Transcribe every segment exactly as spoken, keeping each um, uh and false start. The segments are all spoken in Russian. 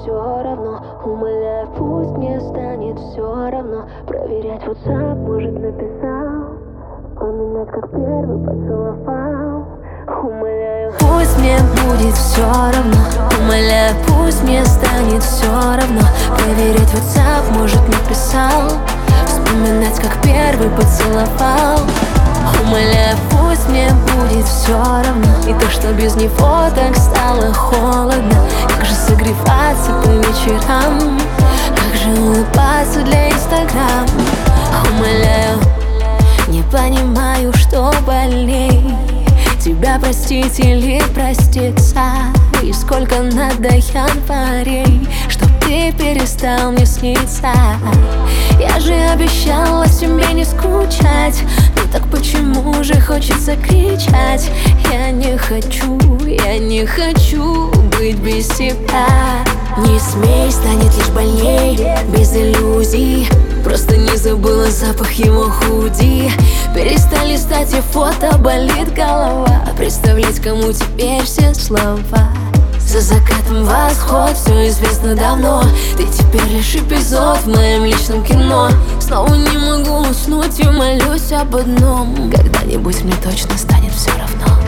все равно. Умоляю, пусть мне станет все равно. Проверять WhatsApp, может, написал, вспоминать, как первый поцеловал. Умоляю, пусть мне будет все равно. Умоляю, пусть мне станет все равно. Проверять WhatsApp, может, написал, вспоминать, как первый поцеловал. Умоляю, пусть мне будет все равно. И то, что без него так стало холодно. Как же согреваться по вечерам, как же улыбаться для Инстаграм. Умоляю, не понимаю, что больней, тебя простить или проститься. И сколько надо январей, чтоб ты перестал мне сниться. Я же обещала тебе не скучать, ну так почему же хочется кричать? Я не хочу, я не хочу быть без тебя. Не смей, станет лишь больней, без иллюзий. Просто не забыла запах его худи. Перестали листать и фото, болит голова. Представлять, кому теперь все слова. За закатом восход, все известно давно. Ты теперь лишь эпизод в моем личном кино. Снова не могу уснуть и молюсь об одном: когда-нибудь мне точно станет все равно.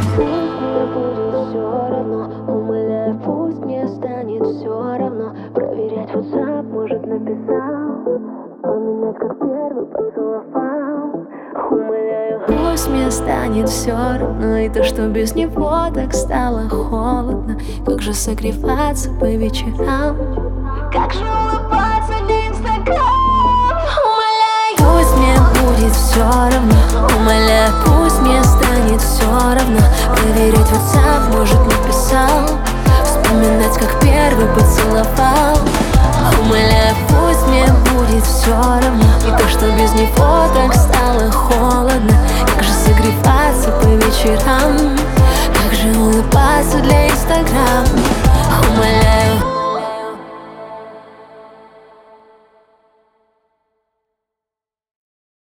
Умоляю, пусть мне станет все равно. Проверять WhatsApp, может, написал, вспоминать, как первый поцеловал. Умоляю, пусть мне станет все равно. И то, что без него так стало холодно. Как же согреваться по вечерам, как же улыбаться для Инстаграм. Умоляю, пусть мне будет все равно. Умоляю, пусть мне станет все равно. Проверять WhatsApp, может, написал, вспоминать, как первый поцеловал. Умоляю, пусть мне будет все равно.